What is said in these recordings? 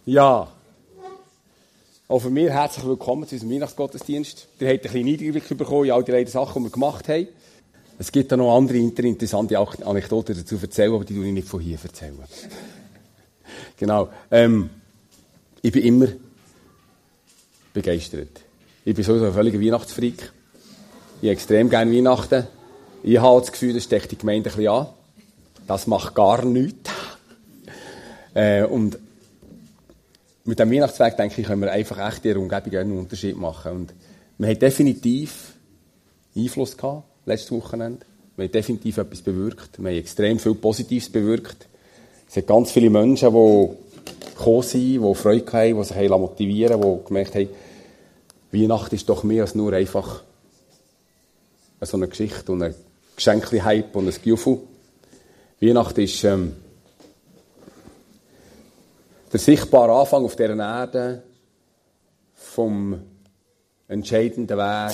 Ja, auch von mir herzlich willkommen zu unserem Weihnachtsgottesdienst. Ihr habt einen kleinen Einblick bekommen in all die Sachen, die wir gemacht haben. Es gibt auch noch andere interessante Anekdoten dazu erzählen, aber die tue ich nicht von hier erzählen. Genau. Ich bin immer begeistert. Ich bin sowieso ein völliger Weihnachtsfreak. Ich habe extrem gerne Weihnachten. Ich habe das Gefühl, das steckt die Gemeinde ein bisschen an. Das macht gar nichts. Und mit dem Weihnachtsweg, denke ich, können wir einfach echt in der Umgebung einen Unterschied machen. Und wir haben definitiv Einfluss gehabt, letztes Wochenende. Wir haben definitiv etwas bewirkt. Wir haben extrem viel Positives bewirkt. Es sind ganz viele Menschen, die gekommen sind, die Freude haben, die sich motivieren lassen, die gemerkt haben, Weihnachten ist doch mehr als nur einfach so eine Geschichte und ein Geschenkli-Hype und ein Gefühl. Weihnachten ist der sichtbare Anfang auf dieser Erde vom entscheidenden Weg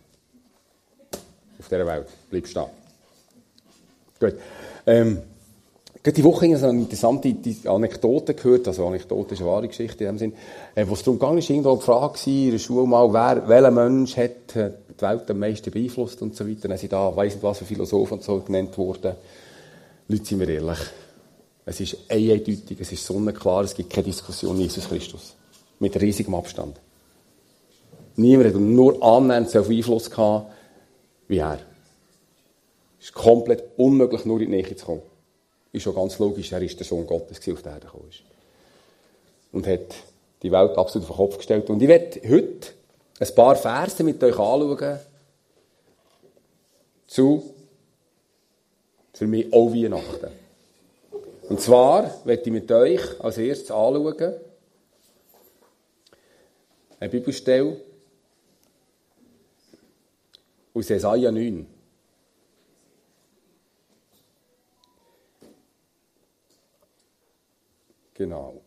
auf dieser Welt. Bleib stehen. Gut. Gerade die Woche habe ich eine interessante Anekdote gehört, also Anekdote ist eine wahre Geschichte in dem Sinn, wo es darum ging, ist irgendwo die Frage in der Schule mal, welcher Mensch hat die Welt am meisten beeinflusst und so weiter. Dann sind da, weiss nicht was für Philosophen und so genannt worden. Leute, sind wir ehrlich. Es ist eindeutig, es ist sonnenklar, es gibt keine Diskussion, Jesus Christus. Mit riesigem Abstand. Niemand hat nur annähernd so viel Einfluss gehabt wie er. Es ist komplett unmöglich, nur in die Nähe zu kommen. Ist schon ganz logisch, er ist der Sohn Gottes, der auf die Erde gekommen ist. Und hat die Welt absolut auf den Kopf gestellt. Und ich werde heute ein paar Verse mit euch anschauen zu, für mich auch Weihnachten. Und zwar werde ich mit euch als erstes anschauen, eine Bibelstelle aus Jesaja 9. Genau.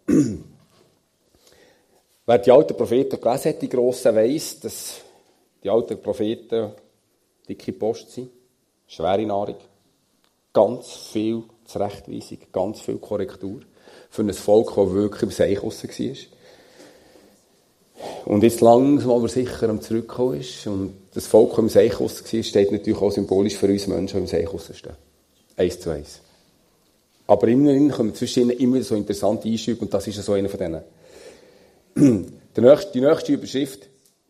Wer die alten Propheten gelesen hat, die Grossen, weiss, dass die alten Propheten dicke Post sind, schwere Nahrung, ganz viel Zurechtweisung, ganz viel Korrektur für ein Volk, das wirklich im Seich draussen war. Und jetzt langsam aber sicher am Zurückkommen ist. Und das Volk, das im Seich draussen war, steht natürlich auch symbolisch für uns Menschen, die im Seich draussen stehen. 1:1. Aber immerhin kommen zwischen ihnen immer so interessante Einschübe, und das ist ja so einer von denen. Die nächste Überschrift.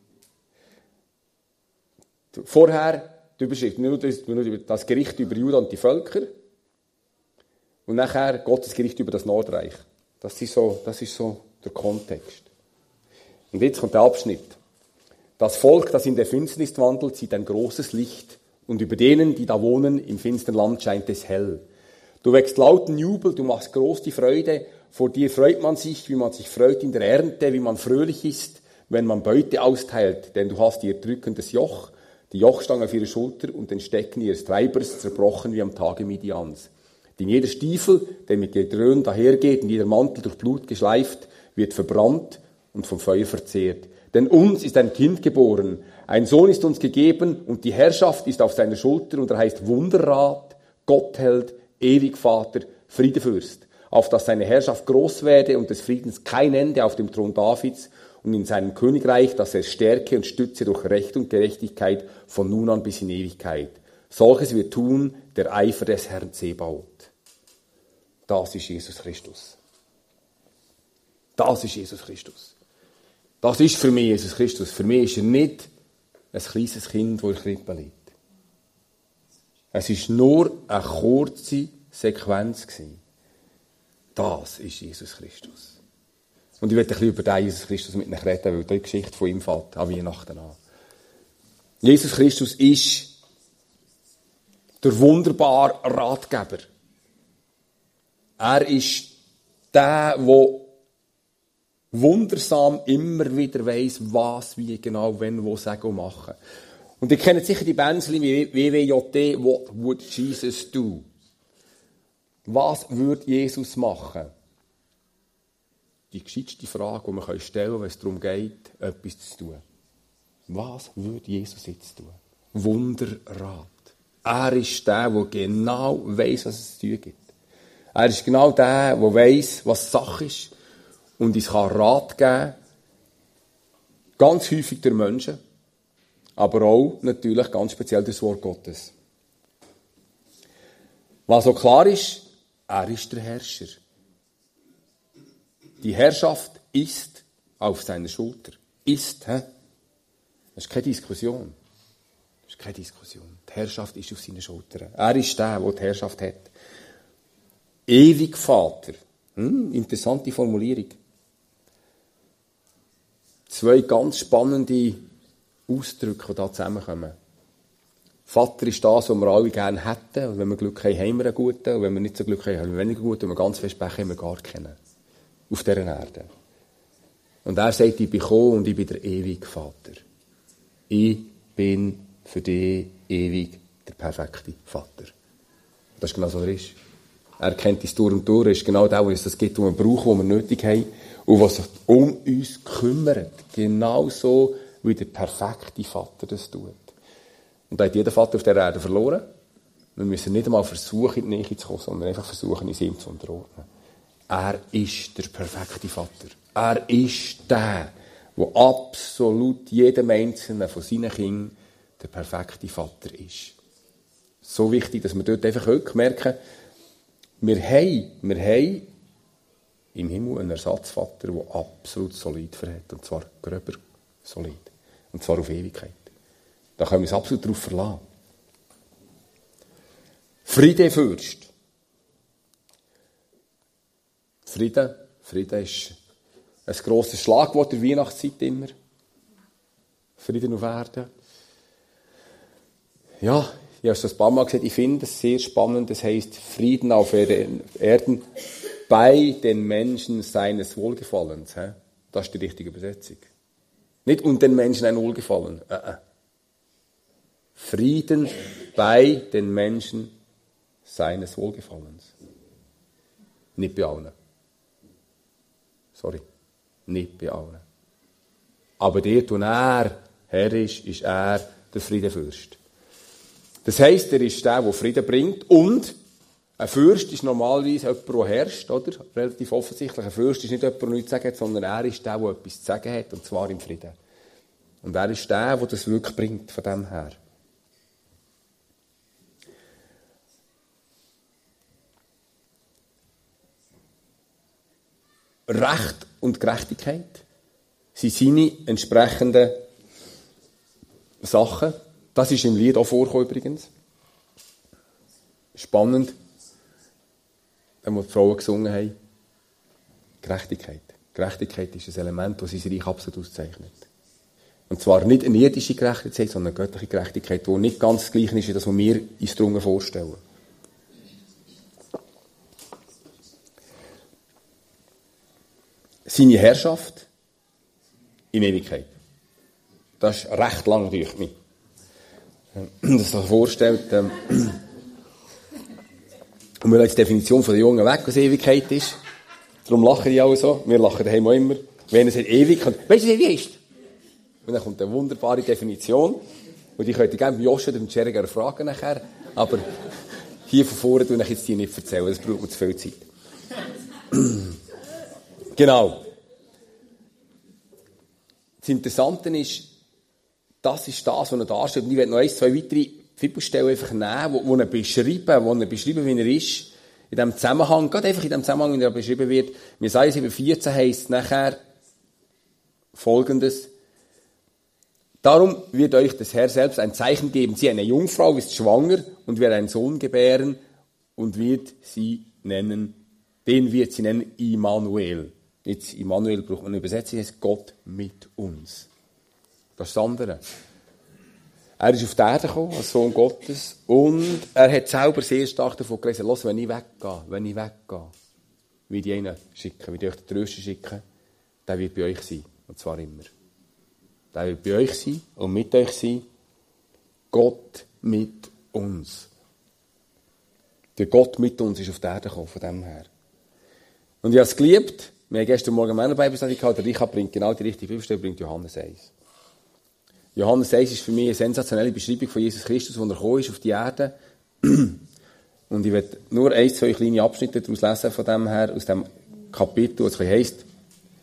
Vorher die Überschrift, nur das Gericht über Juda und die Völker. Und nachher Gottes Gericht über das Nordreich. Das ist so der Kontext. Und jetzt kommt der Abschnitt. Das Volk, das in der Finsternis wandelt, sieht ein großes Licht. Und über denen, die da wohnen, im finsteren Land scheint es hell. Du wächst lauten Jubel, du machst groß die Freude. Vor dir freut man sich, wie man sich freut in der Ernte, wie man fröhlich ist, wenn man Beute austeilt. Denn du hast ihr drückendes Joch, die Jochstange auf ihrer Schulter und den Stecken ihres Treibers zerbrochen wie am Tage Midians. Denn jeder Stiefel, der mit Gedröhn dahergeht und jeder Mantel durch Blut geschleift, wird verbrannt und vom Feuer verzehrt. Denn uns ist ein Kind geboren, ein Sohn ist uns gegeben und die Herrschaft ist auf seiner Schulter und er heißt Wunderrat, Gottheld, Ewigvater, Friedefürst, auf dass seine Herrschaft groß werde und des Friedens kein Ende auf dem Thron Davids und in seinem Königreich, dass er stärke und stütze durch Recht und Gerechtigkeit von nun an bis in Ewigkeit. Solches wird tun der Eifer des Herrn Zebaoth. Das ist Jesus Christus. Das ist Jesus Christus. Das ist für mich Jesus Christus. Für mich ist er nicht ein kleines Kind, das in der Krippe liegt. Es war nur eine kurze Sequenz. Das ist Jesus Christus. Und ich werde ein bisschen über den Jesus Christus mit euch reden, weil die Geschichte von ihm fällt an Weihnachten an. Jesus Christus ist der wunderbare Ratgeber. Er ist der wundersam immer wieder weiss, was, wie, genau, wenn, wo, sagen und machen. Und ihr kennt sicher die Bänzchen wie WWJD, What would Jesus do? Was würde Jesus machen? Die gescheitste Frage, die man stellen kann, wenn es darum geht, etwas zu tun. Was würde Jesus jetzt tun? Wunderrat. Er ist der genau weiss, was es zu tun gibt. Er ist genau der weiss, was Sache ist. und uns kann Rat geben, ganz häufig durch Menschen, aber auch natürlich ganz speziell durch das Wort Gottes. Was so klar ist, er ist der Herrscher. Die Herrschaft ist auf seiner Schulter. Ist, hä? Das ist keine Diskussion. Das ist keine Diskussion. Die Herrschaft ist auf seinen Schultern. Er ist der die Herrschaft hat. Ewig Vater. Interessante Formulierung. Zwei ganz spannende Ausdrücke, die da zusammenkommen. Vater ist das, was wir alle gerne hätten. Und wenn wir Glück haben, haben wir einen guten. Und wenn wir nicht so Glück haben, haben wir weniger guten. Und wenn wir ganz fest Pech haben, wir gar keinen. Auf dieser Erde. Und er sagt, ich bin gekommen und ich bin der ewige Vater. Ich bin für dich ewig der perfekte Vater. Das ist genau so, er ist. Er kennt uns durch und durch. Er ist genau der, der uns das gibt, was wir brauchen, was wir nötig haben. Und was sich um uns kümmert. Genauso wie der perfekte Vater das tut. Und da hat jeder Vater auf dieser Erde verloren. Wir müssen nicht einmal versuchen, in die Nähe zu kommen, sondern einfach versuchen, uns ihm zu unterordnen. Er ist der perfekte Vater. Er ist der absolut jedem Einzelnen von seinen Kindern der perfekte Vater ist. So wichtig, dass wir dort einfach heute merken, wir haben im Himmel einen Ersatzvater, der absolut solid verhält. Und zwar gröber solid. Und zwar auf Ewigkeit. Da können wir uns absolut darauf verlassen. Friedefürst. Frieden ist ein grosses Schlagwort der Weihnachtszeit immer. Frieden auf Erden. Ja, ich habe es ein paar Mal gesagt, ich finde es sehr spannend. Das heisst, Frieden auf Erden bei den Menschen seines Wohlgefallens. Das ist die richtige Übersetzung. Nicht und den Menschen ein Wohlgefallen. Frieden bei den Menschen seines Wohlgefallens. Nicht bei allen. Sorry. Nicht bei allen. Aber dort, wo er Herr ist er der Friedefürst. Das heisst, er ist der Frieden bringt. Und ein Fürst ist normalerweise jemand, der herrscht, oder? Relativ offensichtlich. Ein Fürst ist nicht jemand, der nichts zu sagen hat, sondern er ist der etwas zu sagen hat, und zwar im Frieden. Und er ist der das wirklich bringt, von dem her. Recht und Gerechtigkeit sind seine entsprechenden Sachen. Das ist im Lied auch vorgekommen übrigens. Spannend, wenn wir die Frauen gesungen haben. Gerechtigkeit. Gerechtigkeit ist ein Element, das sein Reich absolut auszeichnet. Und zwar nicht eine irdische Gerechtigkeit, sondern eine göttliche Gerechtigkeit, die nicht ganz das Gleiche ist, wie das, was wir uns darunter vorstellen. Seine Herrschaft in Ewigkeit. Das ist recht lang durch mich. Wenn man sich das vorstellt, und wir lassen die Definition von der Jungen weg, was Ewigkeit ist. Darum lachen die alle so. Wir lachen daheim auch immer. Wenn es ewig kommt, weißt du, was ewig ist? Und dann kommt eine wunderbare Definition. Und die könnt ihr gerne bei Joshua oder Scherger fragen nachher. Aber hier von vorne tue ich jetzt die nicht erzählen. Das braucht mir zu viel Zeit. Genau. Das Interessante ist, das ist das, was er darstellt. Und ich werde noch 1, 2 weitere Bibelstellen einfach nehmen, wo er beschreiben, wie er ist. In diesem Zusammenhang, gerade einfach in dem Zusammenhang, wie er beschrieben wird. Jesaja 7,14 heisst nachher Folgendes. Darum wird euch das Herr selbst ein Zeichen geben. Sie, eine Jungfrau, ist schwanger und wird einen Sohn gebären und wird sie nennen, den wird sie nennen Immanuel. Jetzt, Immanuel braucht man eine Übersetzung, heißt Gott mit uns. Das ist das andere. Er ist auf die Erde gekommen, als Sohn Gottes, und er hat selber sehr stark davon gelesen, los, wenn ich weggehe, wie die einen schicken, wie die euch den Tröster schicken, der wird bei euch sein, und zwar immer. Der wird bei euch sein und mit euch sein, Gott mit uns. Der Gott mit uns ist auf die Erde gekommen, von dem her. Und ich habe es geliebt. Wir haben gestern Morgen Männerbibelstudy gehabt. Der Richard bringt genau die richtige Bibelstelle, bringt Johannes 1. Johannes 1 ist für mich eine sensationelle Beschreibung von Jesus Christus, als er gekommen ist auf die Erde. Und ich werde nur 1, 2 kleine Abschnitte daraus lesen, von dem her, aus dem Kapitel, das heisst,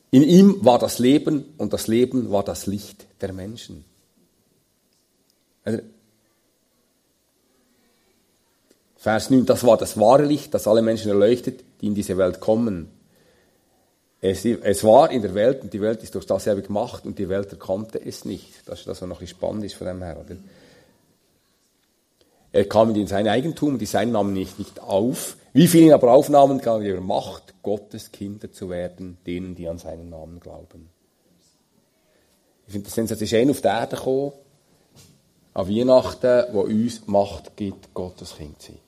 In ihm war das Leben und das Leben war das Licht der Menschen. Also, Vers 9, das war das wahre Licht, das alle Menschen erleuchtet, die in diese Welt kommen. Es war in der Welt und die Welt ist durch dasselbe gemacht und die Welt erkannte es nicht. Das ist das, was noch ein bisschen spannend ist von dem her. Oder? Er kam in sein Eigentum und die Seinen nahmen ihn nicht auf. Wie viele ihn aber aufnahmen, gaben ihre Macht, Gottes Kinder zu werden, denen, die an seinen Namen glauben. Ich finde das sensationell, auf die Erde gekommen, an Weihnachten, wo uns Macht gibt, Gottes Kind zu sein.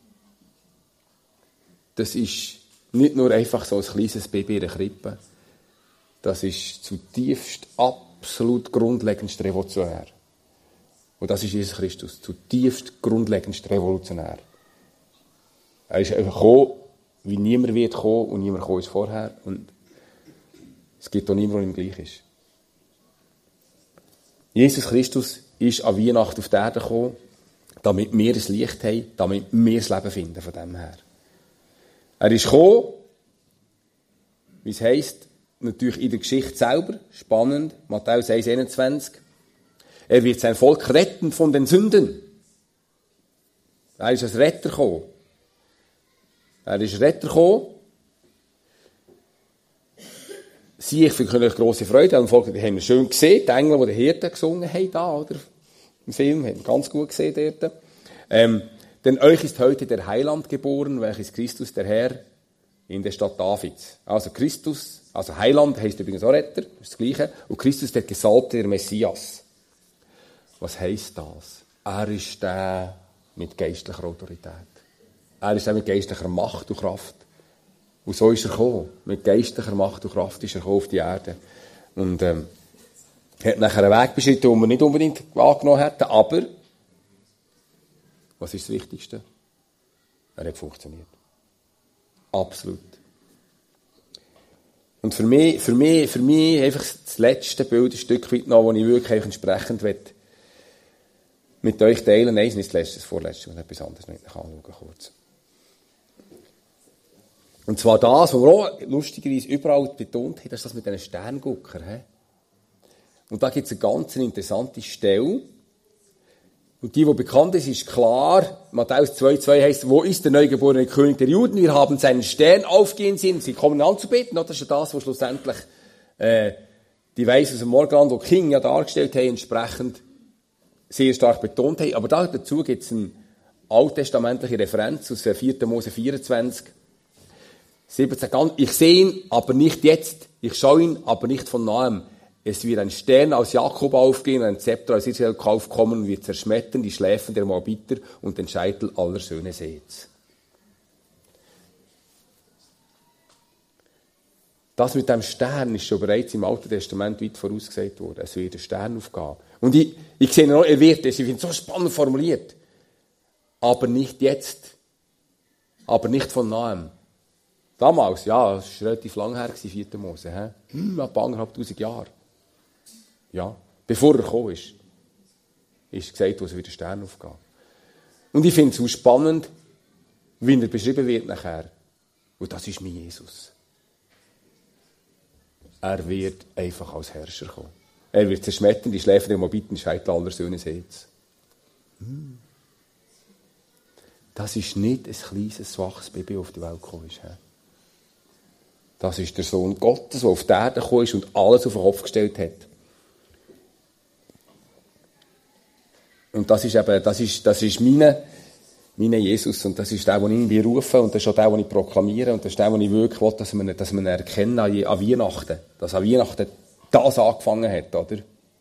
Das ist nicht nur einfach so ein kleines Baby in der Krippe. Das ist zutiefst, absolut grundlegendst revolutionär. Und das ist Jesus Christus. Zutiefst grundlegendst revolutionär. Er ist einfach gekommen, wie niemand wird kommen und niemand gekommen ist vorher. Und es gibt auch niemanden, der ihm gleich ist. Jesus Christus ist an Weihnachten auf die Erde gekommen, damit wir das Licht haben, damit wir das Leben finden von dem her. Er ist gekommen, wie es heisst, natürlich in der Geschichte selber, spannend, Matthäus 1,21. Er wird sein Volk retten von den Sünden. Er ist als Retter gekommen. Er ist Retter gekommen. Sie, ich finde euch grosse Freude, am Volk, die haben wir schön gesehen, die Engel, die den Hirten gesungen haben, da, oder? Im Film, haben wir ganz gut gesehen dort. Denn euch ist heute der Heiland geboren, welches Christus der Herr in der Stadt Davids. Also Christus, also Heiland heisst übrigens auch Retter, das ist das Gleiche. Und Christus der Gesalbte, der Messias. Was heisst das? Er ist der mit geistlicher Autorität. Er ist der mit geistlicher Macht und Kraft. Und so ist er gekommen. Mit geistlicher Macht und Kraft ist er gekommen auf die Erde. Und hat nachher einen Weg beschritten, den wir nicht unbedingt angenommen hätten, aber was ist das Wichtigste? Er hat funktioniert. Absolut. Und für mich einfach das letzte Bild, ein Stück weit noch, das ich wirklich entsprechend mit euch teilen. Nein, nicht das letzte, das vorletzte, ich muss etwas anderes noch anschauen, kurz. Und zwar das, was wir auch lustigerweise überall betont haben, das ist das mit diesen Sternguckern. Und da gibt es eine ganz interessante Stelle. Und die bekannt ist, ist klar. Matthäus 2,2 heißt, wo ist der neugeborene König der Juden? Wir haben seinen Stern aufgehen sehen. Sie kommen anzubeten. Das ist ja das, was schlussendlich die Weisen aus dem Morgenland, die King ja dargestellt haben, entsprechend sehr stark betont haben. Aber dazu gibt es eine alttestamentliche Referenz aus 4. Mose 24. 17. Ich sehe ihn, aber nicht jetzt. Ich schaue ihn, aber nicht von nahem. Es wird ein Stern aus Jakob aufgehen, ein Zepter aus Israel aufkommen und wird zerschmettern die Schläfen der Moabiter und den Scheitel aller Söhne Seths. Das mit dem Stern ist schon bereits im Alten Testament weit vorausgesagt worden. Es wird ein Stern aufgehen. Und ich sehe noch, er wird es, ich finde es so spannend formuliert. Aber nicht jetzt. Aber nicht von nahem. Damals, ja, das war relativ lang her, 4. Mose. Ab 1.500 Jahren. Ja, bevor er gekommen ist gesagt, wo es wieder Stern aufgeht. Und ich finde es so spannend, wie er beschrieben wird nachher. Und das ist mein Jesus. Er wird einfach als Herrscher kommen. Er wird zerschmettern, die Schläfen der Moabiten, die Scheitel aller Söhne Seths. Das ist nicht ein kleines, schwaches Baby, das auf die Welt gekommen ist. Das ist der Sohn Gottes, der auf die Erde gekommen ist und alles auf den Kopf gestellt hat. Und das ist eben, das ist mein Jesus. Und das ist der, den ich berufe. Und das ist auch der, den ich proklamiere. Und das ist der, den ich wirklich will, dass wir ihn erkennen an Weihnachten. Dass an Weihnachten das angefangen hat, oder?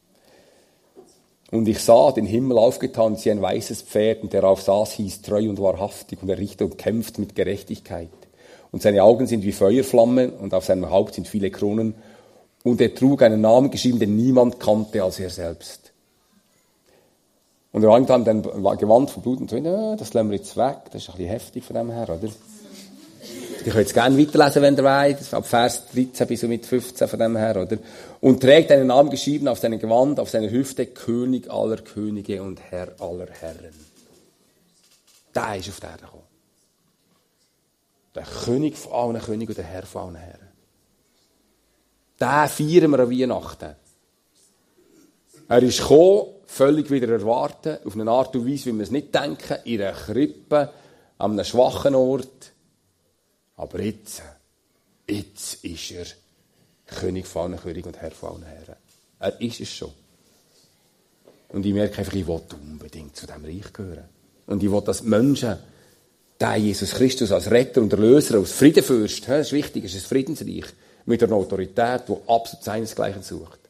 Und ich sah den Himmel aufgetan, sie ein weißes Pferd, und der darauf saß, hieß treu und wahrhaftig, und er richtet und kämpft mit Gerechtigkeit. Und seine Augen sind wie Feuerflammen, und auf seinem Haupt sind viele Kronen. Und er trug einen Namen geschrieben, den niemand kannte als er selbst. Und er hat dann Gewand von Blut und so, das lassen wir jetzt weg. Das ist ein bisschen heftig von dem her, oder? Ich könnt jetzt gerne weiterlesen, wenn ihr wollt. Ab Vers 13 bis mit 15 von dem her, oder? Und trägt einen Namen geschrieben auf seinem Gewand, auf seiner Hüfte, König aller Könige und Herr aller Herren. Der ist auf die Erde gekommen. Der König von allen Königen und der Herr von allen Herren. Den feiern wir an Weihnachten. Er ist gekommen, völlig wieder erwarten, auf eine Art und Weise, wie wir es nicht denken, in einer Krippe, an einem schwachen Ort. Aber jetzt ist er König von allen Königen und Herr von allen Herren. Er ist es schon. Und ich merke einfach, ich will unbedingt zu diesem Reich gehören. Und ich will, dass Menschen den Jesus Christus als Retter und Erlöser, als Friedenfürst, das ist wichtig, es ist ein Friedensreich, mit einer Autorität, die absolut seinesgleichen sucht.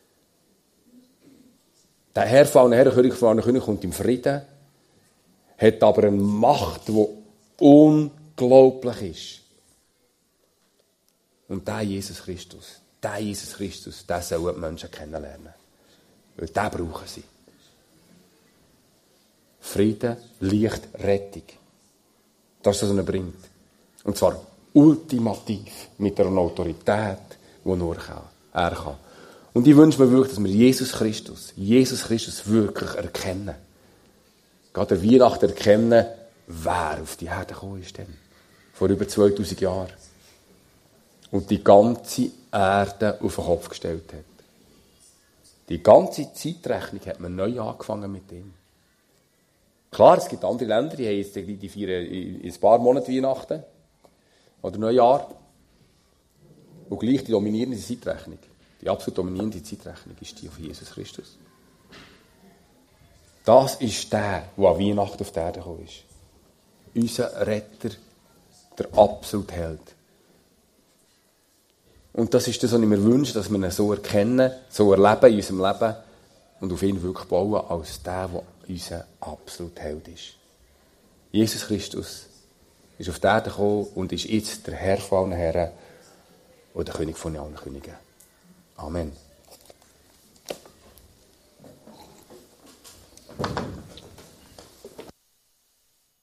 Der Herr von allen Herren, König von allen Königen, kommt im Frieden, hat aber eine Macht, die unglaublich ist. Und der Jesus Christus, den sollen die Menschen kennenlernen. Weil den brauchen sie. Frieden, Licht, Rettung. Das ist, was er bringt. Und zwar ultimativ, mit einer Autorität, die nur er kann. Und ich wünsche mir wirklich, dass wir Jesus Christus wirklich erkennen. Gerade an Weihnachten erkennen, wer auf die Erde gekommen ist. Denn. Vor über 2000 Jahren. Und die ganze Erde auf den Kopf gestellt hat. Die ganze Zeitrechnung hat man neu angefangen mit ihm. Klar, es gibt andere Länder, die haben jetzt die feiern in ein paar Monaten Weihnachten oder Neujahr. Und gleich die dominierende Zeitrechnung, die absolut dominierende Zeitrechnung ist die von Jesus Christus. Das ist der an Weihnachten auf die Erde gekommen ist. Unser Retter, der absolute Held. Und das ist das, was ich mir wünsche, dass wir ihn so erkennen, so erleben in unserem Leben und auf ihn wirklich bauen, als der unser absoluter Held ist. Jesus Christus ist auf die Erde gekommen und ist jetzt der Herr von allen Herren und der König von allen Königen. Amen.